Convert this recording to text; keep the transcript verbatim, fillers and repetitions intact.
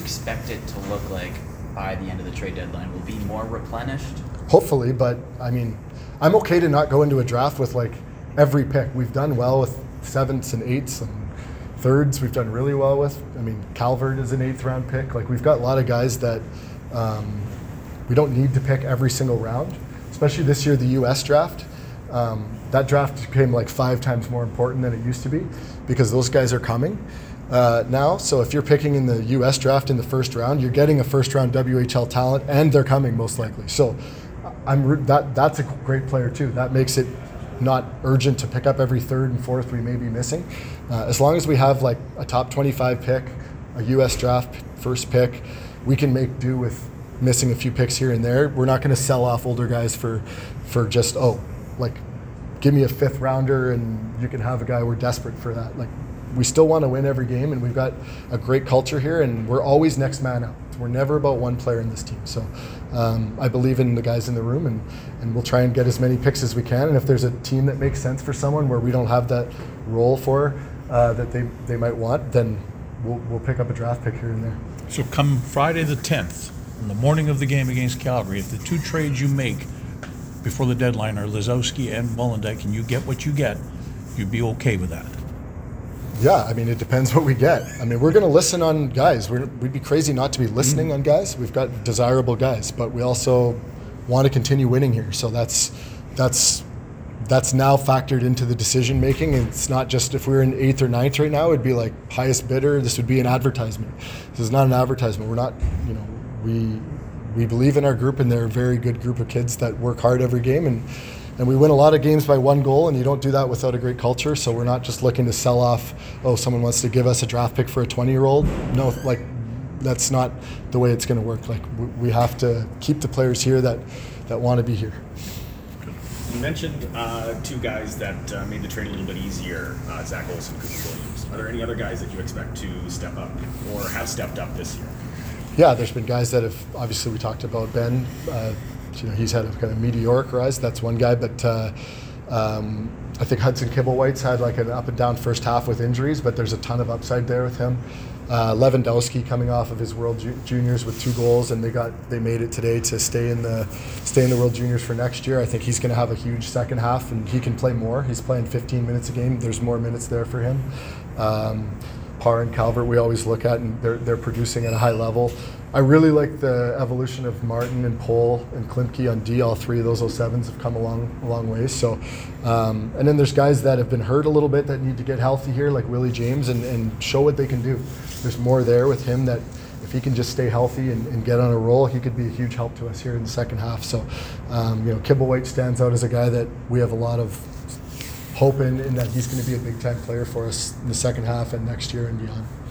expect it to look like by the end of the trade deadline? Will it be more replenished? Hopefully, but I mean, I'm okay to not go into a draft with like every pick. We've done well with sevenths and eighths and thirds. We've done really well with. I mean, Calvert is an eighth round pick. Like we've got a lot of guys that um, we don't need to pick every single round. Especially this year, the U S draft. Um, that draft became like five times more important than it used to be because those guys are coming uh, now. So if you're picking in the U S draft in the first round, you're getting a first round W H L talent, and they're coming most likely. So I'm that that's a great player too. That makes it not urgent to pick up every third and fourth we may be missing. Uh, as long as we have like a top twenty-five pick, a U S draft first pick, we can make do with missing a few picks here and there. We're not going to sell off older guys for for just, oh, like give me a fifth rounder and you can have a guy. We're desperate for that. Like we still want to win every game, and we've got a great culture here, and we're always next man out. We're never about one player in this team. So um, I believe in the guys in the room, and, and we'll try and get as many picks as we can. And if there's a team that makes sense for someone where we don't have that role for uh, that they, they might want, then we'll, we'll pick up a draft pick here and there. So come Friday the tenth, in the morning of the game against Calgary, if the two trades you make before the deadline are Lisowski and Molendyk, and you get what you get, you'd be okay with that? Yeah, I mean, it depends what we get. I mean, we're going to listen on guys. We're, we'd be crazy not to be listening on guys. We've got desirable guys, but we also want to continue winning here. So that's that's that's now factored into the decision making. It's not just if we were in eighth or ninth right now, it'd be like highest bidder. This would be an advertisement. This is not an advertisement. We're not, you know, we we believe in our group, and they're a very good group of kids that work hard every game, and. And we win a lot of games by one goal, and you don't do that without a great culture. So we're not just looking to sell off, oh, someone wants to give us a draft pick for a twenty-year-old. No, like, that's not the way it's going to work. Like, we have to keep the players here that, that want to be here. You mentioned uh, two guys that uh, made the trade a little bit easier, uh, Zach Olson, Cooper Williams. Are there any other guys that you expect to step up or have stepped up this year? Yeah, there's been guys that have, obviously we talked about Ben, uh, you know, he's had a kind of meteoric rise. That's one guy, but uh, um, I think Hudson Kibblewhite's had like an up and down first half with injuries, but there's a ton of upside there with him. Uh, Lewandowski coming off of his World Ju- Juniors with two goals, and they got they made it today to stay in the stay in the World Juniors for next year. I think he's going to have a huge second half, and he can play more. He's playing fifteen minutes a game. There's more minutes there for him. Um, Parr and Calvert we always look at, and they're they're producing at a high level. I really like the evolution of Martin and Pohl and Klimke on D. All three of those oh sevens have come a long, a long ways. So, um, and then there's guys that have been hurt a little bit that need to get healthy here, like Willie James, and, and show what they can do. There's more there with him that if he can just stay healthy and, and get on a roll, he could be a huge help to us here in the second half. So, um, you know, Kibblewhite stands out as a guy that we have a lot of hope in, in that he's going to be a big time player for us in the second half and next year and beyond.